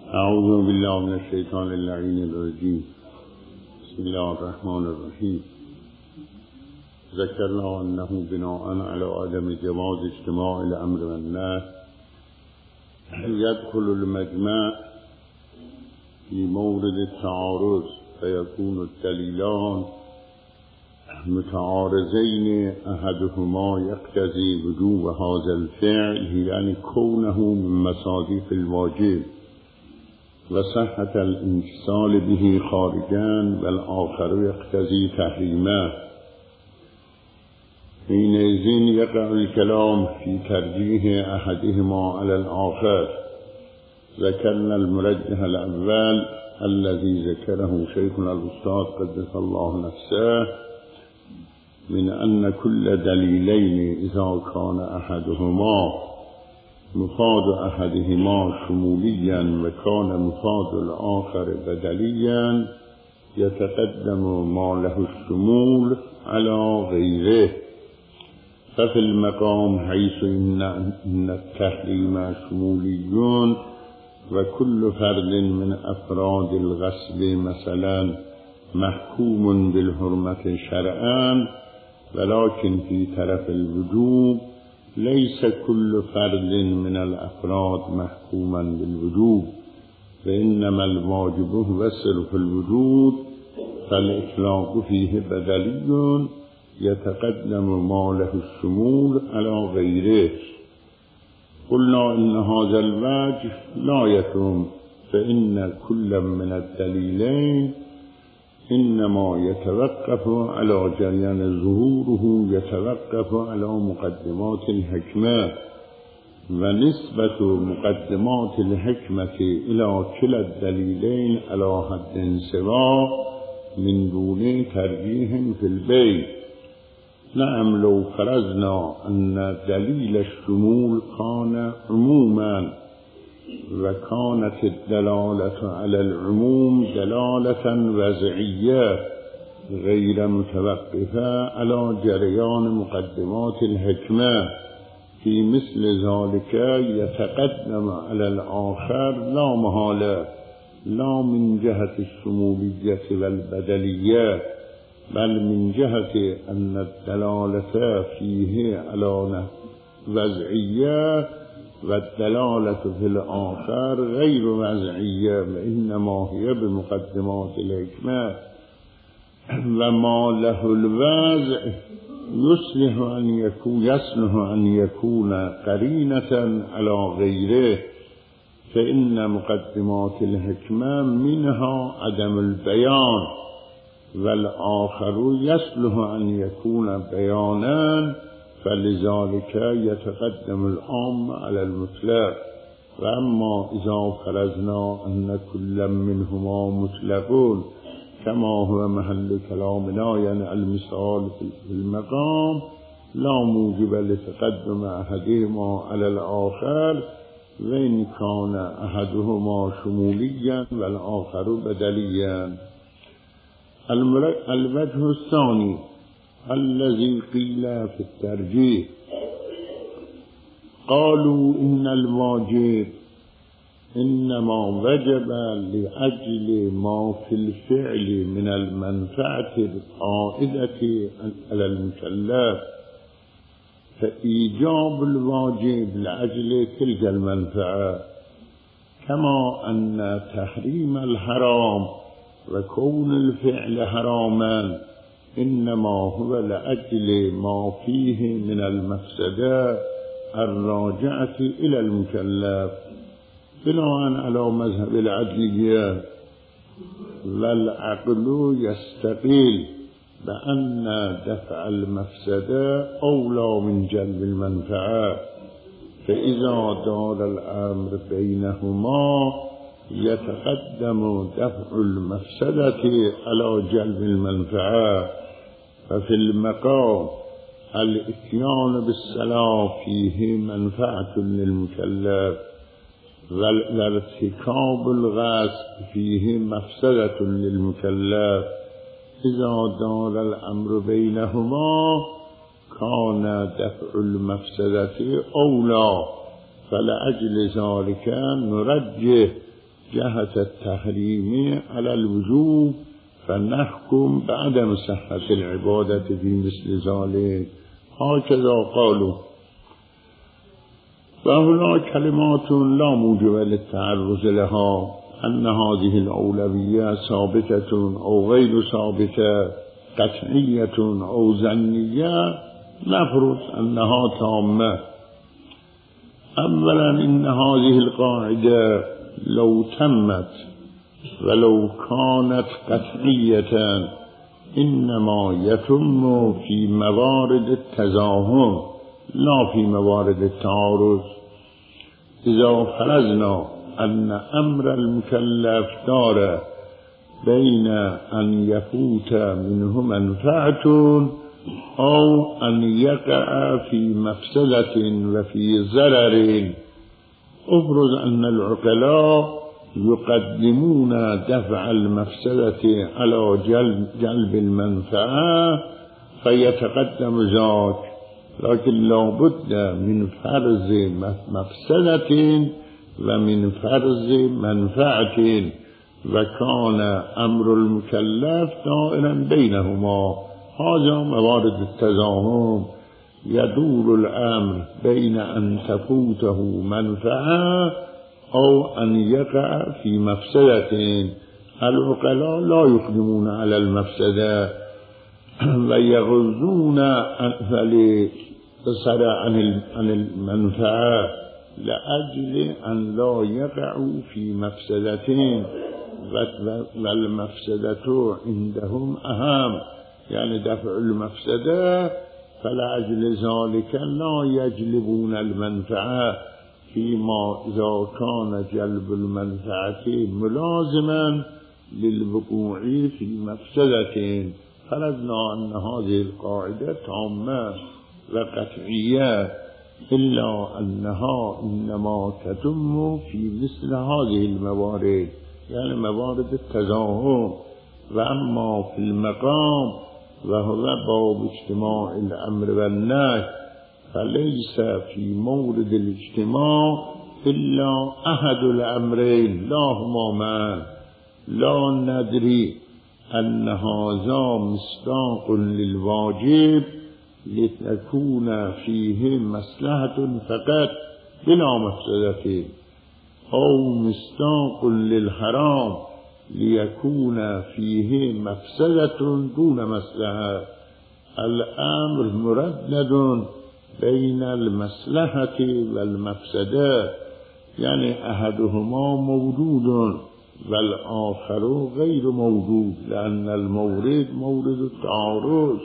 اعوذ بالله من الشیطان اللعین الرجیم. بسم الله الرحمن الرحیم. ذکرنا انه بناء على عدم جواز اجتماع الامر والنهی يدخل المجمع في مورد التعارض فيكون الدليلان متعارضين احدهما يقتضي وجوب هذا الفعل يعني كونه من مصادیق الواجب وصحة الانفصال به خارجا والآخر يقتضي تحريمه. حينئذ يقع الكلام في ترجيح أحدهما على الآخر. ذكرنا المرجح الأول الذي ذكره شيخنا الأستاذ قدس الله نفسه من أن كل دليلين إذا كان أحدهما مفاد أحدهما شموليا وكان مفاد الآخر بدليا يتقدم ما له الشمول على غيره. ففي المقام حيث إن التحريم شمولي وكل فرد من أفراد الغصب مثلا محكوم بالحرمة شرعا، ولكن في طرف الوجوب ليس كل فرد من الأفراد محكوما بالوجوب، فإنما الواجب هو صرف الوجود، فالإطلاق فيه بدلي يتقدم ما له الشمول على غيره. قلنا إن هذا الوجه لا يتم، فإن كل من الدليلين إنما يتوقف على جريان ظهوره يتوقف على مقدمات الحكمة، ونسبة مقدمات الحكمة إلى كلا الدليلين على حد سواء من دون ترجيح في البيت. نعم لو فرضنا أن دليل الشمول كان عموما وكانت الدلالة على العموم دلالة وضعية غير متوقفة على جريان مقدمات الحكمة، في مثل ذلك يتقدم على الآخر لا محالة، لا من جهة الشمولية والبدلية، بل من جهة أن الدلالة فيه على وضعية والدلالة في الآخر غير وضعية، وإنما هي بمقدمات الحكمة. وما له الوضع يصلح أن يكون قرينة على غيره، فإن مقدمات الحكمة منها عدم البيان، والآخر يصلح أن يكون بيانا، فلذلك يتقدم العام على المطلق. وأما إذا فرضنا أن كل منهما مطلقون كما هو محل كلامنا يعني المثال في المقام، لا موجب لتقدم أحدهما على الآخر وإن كان أحدهما شموليا والآخر بدليا. الوجه الثاني الذي قيل في الترجيح، قالوا إن الواجب إنما وجب لأجل ما في الفعل من المنفعة العائدة على المكلف، فإيجاب الواجب لأجل تلك المنفعة، كما أن تحريم الحرام وكون الفعل حراما إنما هو لأجل ما فيه من المفسدة الراجعة إلى المكلف، بناء على مذهب العدلية. والعقل يستقيل بأن دفع المفسدة أولى من جلب المنفعة، فإذا دار الأمر بينهما يتقدم دفع المفسدة على جلب المنفعة. ففي المقام الاتيان بالصلاة فيه منفعة للمكلف، والارتكاب الغصب فيه مفسدة للمكلف. إذا دار الأمر بينهما كان دفع المفسدة أولى، فلأجل ذلك نرجح جهة التحريم على الوجوب فنحكم بعدم صحة العبادة في مثل ذلك. هكذا قالوا. وهناك كلمات لا موجب للتعرض لها، أن هذه الأولوية ثابتة أو غير ثابتة، قطعية أو ظنية، نفرض أنها تامة. أولا إن هذه القاعدة لو تمت ولو كانت قطعية إنما يتم في موارد التزاحم لا في موارد التعارض. إذا فرضنا أن أمر المكلف دار بين أن يفوت منه منفعة أو أن يقع في مفسدة وفي ضرر، أفرض أن العقلاء يقدمون دفع المفسدة على جلب المنفعة فيتقدم ذاك، لكن لا بد من فرض مفسدة ومن فرض منفعة، وكان أمر المكلف دائرا بينهما. هذا موارد التزاحم، يدور الأمر بين أن تفوته منفعة أو أن يقع في مفسدة. العقلاء لا يقدمون على المفسدة ويغضون عن المنفعة لأجل أن لا يقعوا في مفسدتين، والمفسدة عندهم أهم، يعني دفع المفسدة، فلأجل ذلك لا يجلبون المنفعة فيما إذا كان جلب المنفعة ملازما للوقوع في مفسدة. فرضنا أن هذه القاعدة تامة وقطعية، إلا أنها إنما تتم في مثل هذه الموارد، يعني موارد التزاحم. وأما في المقام وهو باب اجتماع الأمر والنهي فليس في مورد الاجتماع إلا أحد الأمرين لا هما معا. لا ندري أن هذا مصداق للواجب لتكون فيه مصلحة فقط بلا مفسدة، أو مصداق للحرام ليكون فيه مفسدة دون مصلحة. الأمر مردد بين المصلحة والمفسدة، يعني أحدهما موجود والآخر غير موجود، لأن المورد مورد التعارض.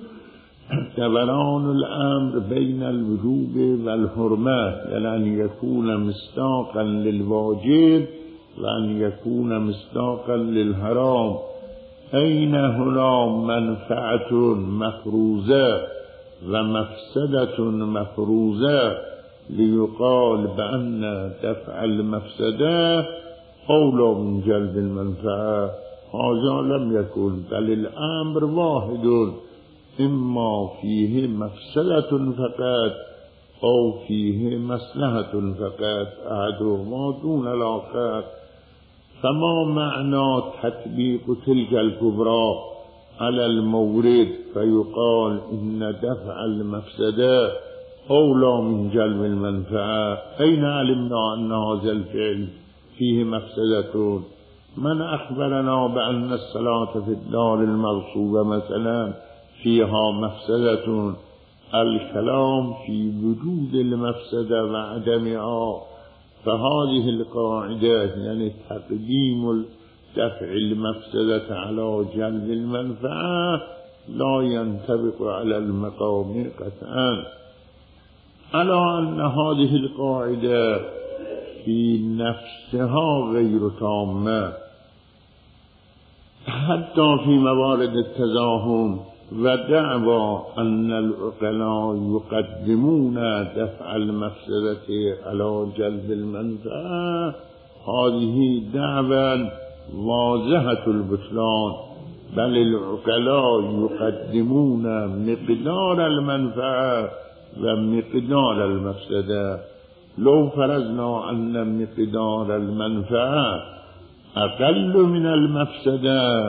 دوران الأمر بين الوجوب والحرمة، يعني أن يكون مصداقا للواجب وأن يكون مصداقا للحرام. أين هنا منفعة مفروزة ومفسدة مفروزة ليقال بأن دفع المفسدة أولى من جلب المنفعة؟ هذا لم يكن، بل الأمر واحد، إما فيه مفسدة فقط أو فيه مصلحة فقط، أحدهما دون الآخر. فما معنى تطبيق تلك الكبرى على المورد فيقال إن دفع المفسدة أولى من جلب المنفعة؟ أين علمنا أن هذا الفعل فيه مفسدة؟ من أخبرنا بأن الصلاة في الدار المغصوبة مثلا فيها مفسدة؟ الكلام في وجود المفسدة وعدمها. فهذه القاعدة يعني تقديم دفع المفسدة على جلب المنفعة لا ينطبق على المقام قطعا، على أن هذه القاعدة في نفسها غير تامة حتى في موارد التزاحم. ودعوى أن العقلاء يقدمون دفع المفسدة على جلب المنفعة هذه دعوى واضحة البطلان، بل العقلاء يقدمون مقدار المنفعة ومقدار المفسدة. لو فرضنا أن مقدار المنفعة أقل من المفسدة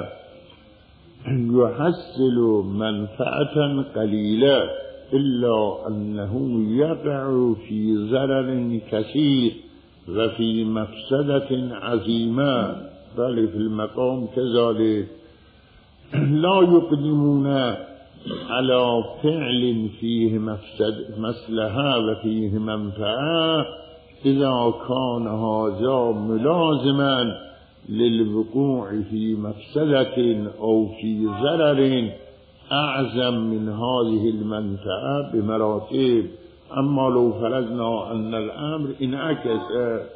يحصل منفعة قليلة، إلا أنه يقع في ضرر كثير وفي مفسدة عظيمة، بل في المقام كذلك. لا يقدمون على فعل فيه مصلحة وفيه منفعة إذا كان هذا ملازما للوقوع في مفسدة أو في ضرر أعظم من هذه المنفعة بمراتب. أما لو فرضنا أن الأمر انعكس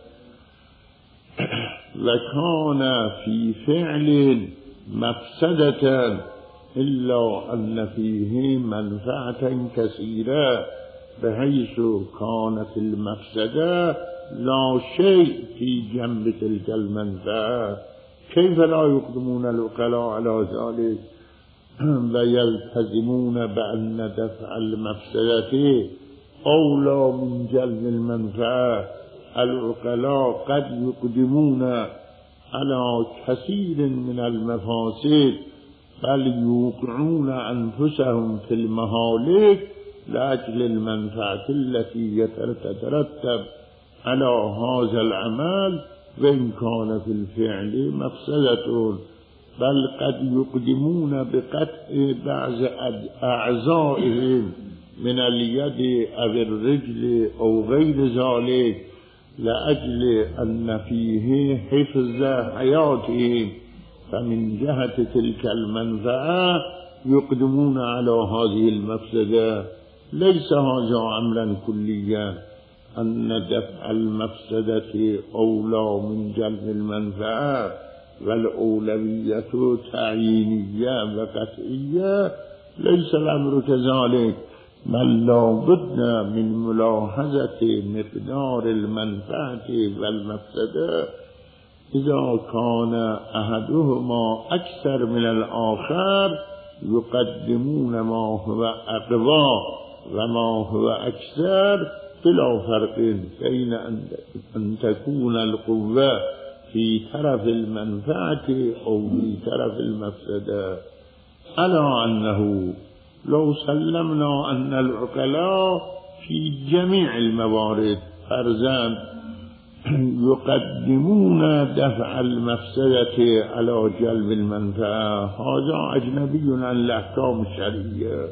وكان في فعل مفسدة إلا أن فيه منفعة كثيرة، بحيث كانت المفسدة لا شيء في جنب تلك المنفعة، كيف لا يقدمون العقلاء على ذلك ويلتزمون بأن دفع المفسدة أولى من جلب المنفعة؟ العقلاء قد يقدمون على كثير من المفاسد، بل يوقعون أنفسهم في المهالك لأجل المنفعة التي تترتب على هذا العمل، وإن كان في الفعل مفسدة. بل قد يقدمون بقطع بعض أعضائهم من اليد أو الرجل أو غير ذلك لأجل أن فيه حفظ حياتهم، فمن جهة تلك المنفعة يقدمون على هذه المفسدة. ليس هذا أمرا كليا أن دفع المفسدة أولى من جلب المنفعة، والأولوية تعيينية وقطعية، ليس الأمر كذلك، بل لا بد من ملاحظة مقدار المنفعة والمفسدة. إذا كان أحدهما أكثر من الآخر يقدمون ما هو أقوى وما هو أكثر، بلا فرق بين أن تكون القوة في طرف المنفعة أو في طرف المفسدة. ألا أنه لو سلمنا أن العقلاء في جميع الموارد فرضاً يقدمون دفع المفسدة على جلب المنفعة، هذا أجنبي عن الأحكام الشرعية.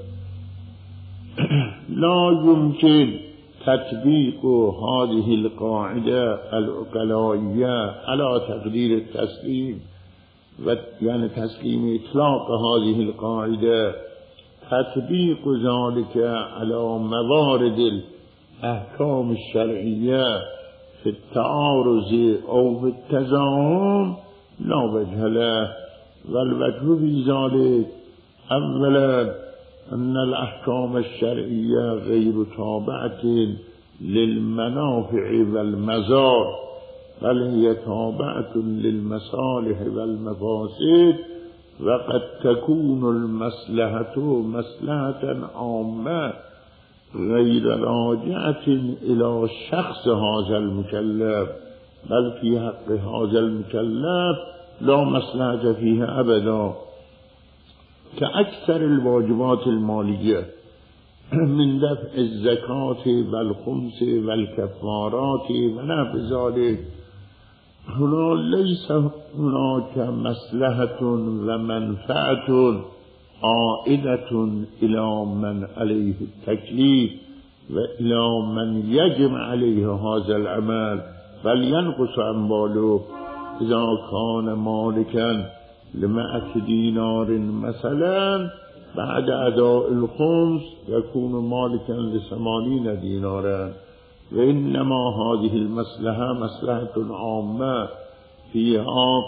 لا يمكن تطبيق هذه القاعدة العقلائية على تقدير التسليم، يعني تسليم إطلاق هذه القاعدة، تطبيق ذلك على موارد الأحكام الشرعية في التعارض أو في التزاحم لا وجه له. والوجه في ذلك أولا أن الأحكام الشرعية غير تابعة للمنافع والمضار، بل هي تابعة للمصالح والمفاسد، وقد تكون المصلحة مصلحة عامة غير راجعة إلى شخص هذا المكلف، بل في حق هذا المكلف لا مصلحة فيها أبدا، كأكثر الواجبات المالية من دفع الزكاة والخمس والكفارات ونحو ذلك. هنا ليس هناك مصلحة ومنفعة عائدة إلى من عليه التكليف وإلى من يجب عليه هذا العمل، بل ينقص أمواله. إذا كان مالكا ل100 دينار مثلا، بعد أداء الخمس يكون مالكا ل80 دينارا، وإنما هذه المصلحة مصلحة عامة فيها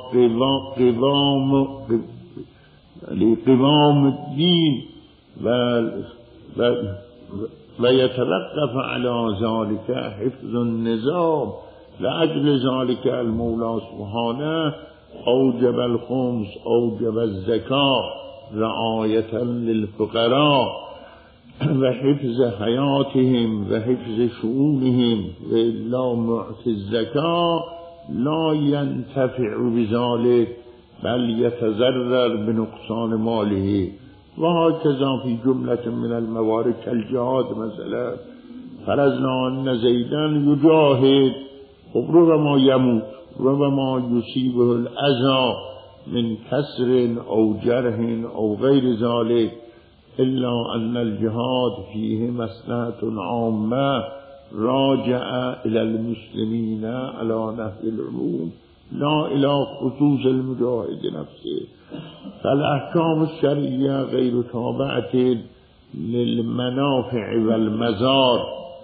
لقوام الدين ويتلقف على ذلك حفظ النظام. لأجل ذلك المولى سبحانه أوجب الخمس، أوجب الزكاة رعاية للفقراء، و حفظ حیاتهم و حفظ شؤونهم و الا معطی الزکا لا ینتفع بذلك بل یتضرر بنقصان ماله و هكذا فی جملة من الموارد كالجهاد مثلا فرضنا ان زیدا یجاهد ربما یموت ربما یصیبه الاذى من کسر او جرح او غیر ذلك الا ان الجهاد فيه مصلحة عامة راجع الى المسلمين على نحو العموم لا الى خصوص المجاهد نفسه فالاحکام الشرعیه غیر تابعة للمنافع والمضار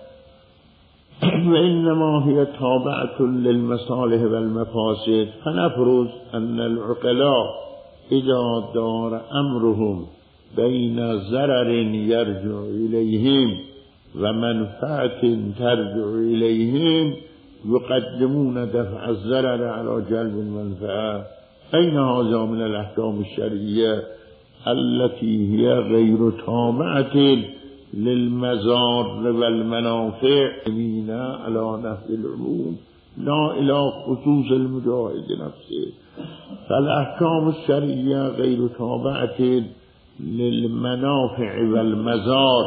وإنما هي تابعة للمصالح والمفاسد فنفرض أن العقلاء إذا دار أمرهم بين ضرر يرجع إليهم ومنفعة ترجع إليهم يقدمون دفع الضرر على جلب المنفعة أين هذا من الأحكام الشرعية التي هي غير تابعة للمضار والمنافع على نحو العموم لا إلى خصوص المجاهد نفسه فالأحكام الشرعية غير تابعة للمنافع والمضار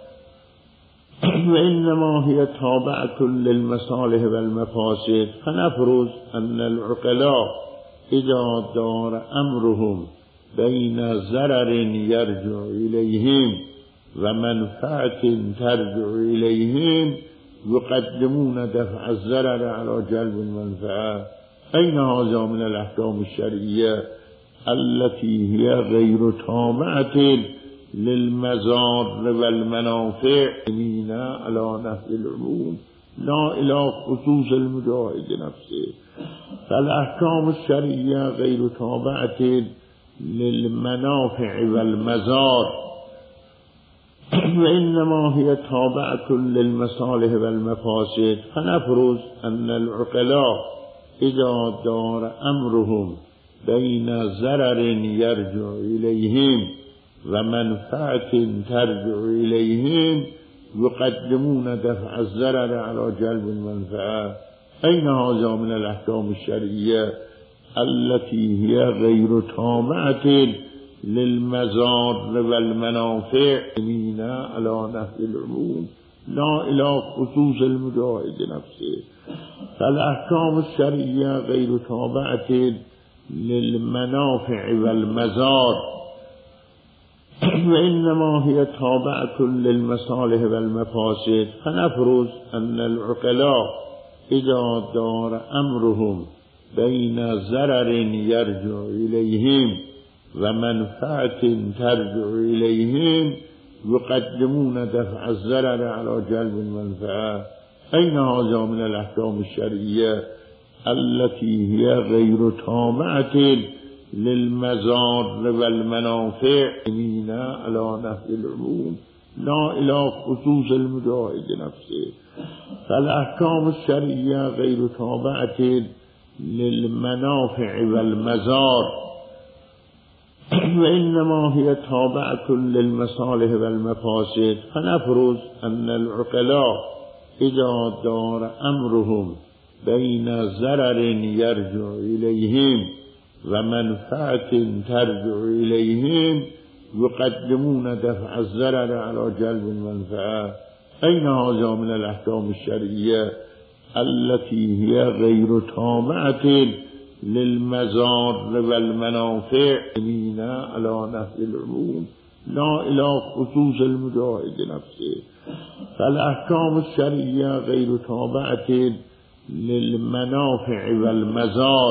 وإنما هي تابعة للمصالح والمفاسد فنفرض أن العقلاء إذا دار أمرهم بين ضرر يرجع إليهم ومنفعة ترجع إليهم يقدمون دفع الضرر على جلب المنفعة أين هذا من الأحكام الشرعية التي هي غير تابعة للمضار والمنافع على نحو العموم لا إلى خصوص المجاهد نفسه فالأحكام الشرعية غير تابعة للمنافع والمضار وإنما هي تابعة للمصالح والمفاسد فنفرض أن العقلاء إذا دار أمرهم بين ضرر يرجع إليهم ومنفعة ترجع إليهم يقدمون دفع الضرر على جلب المنفعة أين هذا من الأحكام الشرعية التي هي غير تابعة للمضار والمنافع على نحو العموم لا إلى خصوص المجاهد نفسه فالأحكام الشرعية غير تابعة للمنافع والمضار وإنما هي تابعة للمصالح والمفاسد فنفرض أن العقلاء إذا دار أمرهم بين ضرر يرجع إليهم ومنفعة ترجع إليهم يقدمون دفع الضرر على جلب المنفعة أين هذا من الأحكام الشرعية التي هي غير تابعة للمضار والمنافع على نحو العموم لا إلى خصوص المجاهد نفسه فالأحكام الشرعية غير تابعة للمنافع والمضار وإنما هي تابعة للمصالح والمفاسد فنفرض أن العقلاء إذا دار أمرهم بين ضرر يرجع إليهم ومنفعة ترجع إليهم يقدمون دفع الضرر على جلب المنفعة أين هذا من الأحكام الشرعية التي هي غير تابعة للمضار والمنافع على نحو العموم لا إلى خصوص المجاهد نفسه فالأحكام الشرعية غير تابعة للمنافع والمضار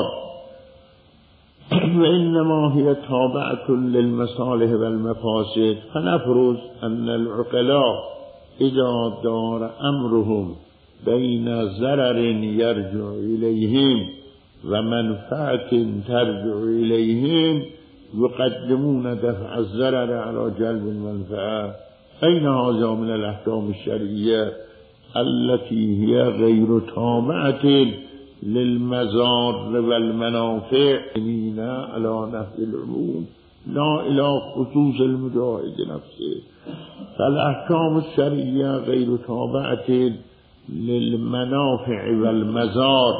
وإنما هي تابعة للمصالح والمفاسد فنفرض أن العقلاء إذا دار أمرهم بين ضرر يرجع إليهم ومنفعة ترجع إليهم يقدمون دفع الضرر على جلب المنفعة أين هذا من الأحكام الشرعية التي هي غير تابعة للمضار والمنافع على نحو العموم لا إلى خصوص المجاهد نفسه. فالأحكام الشرعية غير تابعة للمنافع والمزار،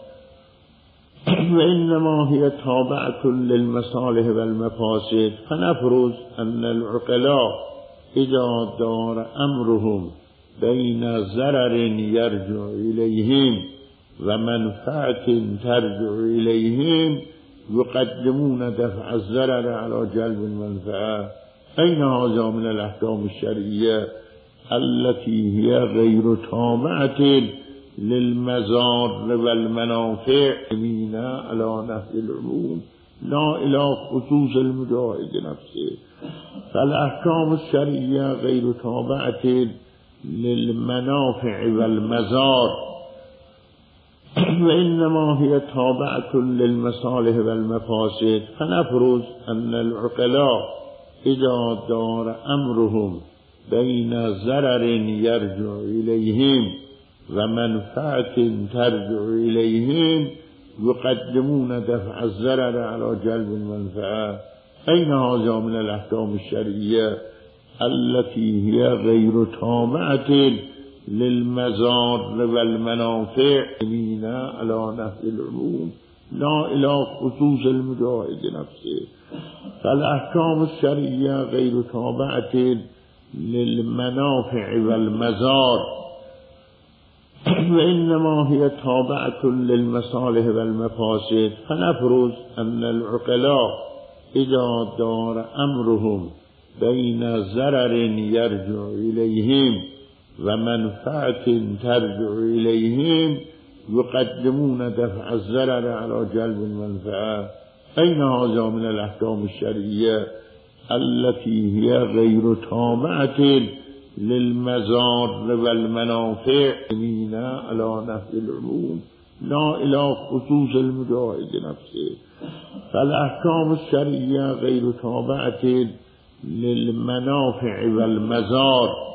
وإنما هي تابعة للمصالح والمفاسد. فنفرض أن العقلاء إذا دار أمرهم بين ضرر يرجع إليهم ومنفعة ترجع إليهم يقدمون دفع الضرر على جلب المنفعة. أين هذا من الأحكام الشرعية التي هي غير تابعة للمزار والمنافع من على نفي العموم لا إلى خصوص المجاهد نفسه. فالأحكام الشرعية غير تابعة للمنافع والمزار، وإنما هي تابعة للمصالح والمفاسد. فنفرض أن العقلاء إذا دار أمرهم بين ضرر يرجع إليهم ومنفعة ترجع إليهم يقدمون دفع الضرر على جلب المنفعة. أين هذا من الأحكام الشرعية التي هي غير تابعة للمزار والمنافع من على نفي العموم لا إلى خصوص المجاهد نفسه. فالأحكام الشرعية غير تابعة للمنافع والمزار، وإنما هي تابعة للمصالح والمفاسد. فنفرض أن العقلاء إذا دار أمرهم بين ضرر يرجع إليهم ومنفعة ترجع إليهم يقدمون دفع الضرر على جلب المنفعة. أين هذا من الأحكام الشرعية التي هي غير تابعة للمزار والمنافع من على نفي العموم لا إلى خصوص المجاهد نفسه. فالأحكام الشرعية غير تابعة للمنافع والمزار،